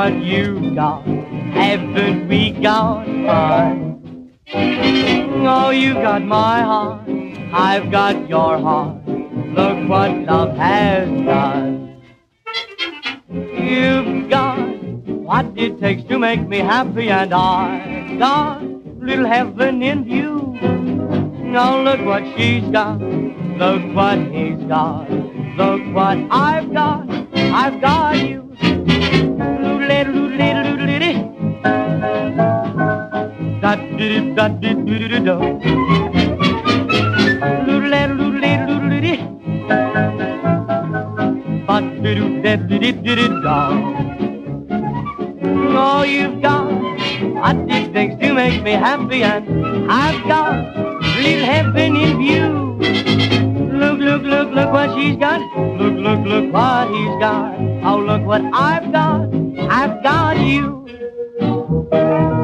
what you've got. Haven't we got fun? Oh, you got my heart, I've got your heart. Look what love has done. You've got what it takes to make me happy, and I've got little heaven in view. Now look what she's got, look what he's got, look what I've got you. Oh, you've got what it takes to make me happy, and I've got real heaven in view. Look, look, look, look what she's got. Look, look, look what he's got. Oh, look what I've got you.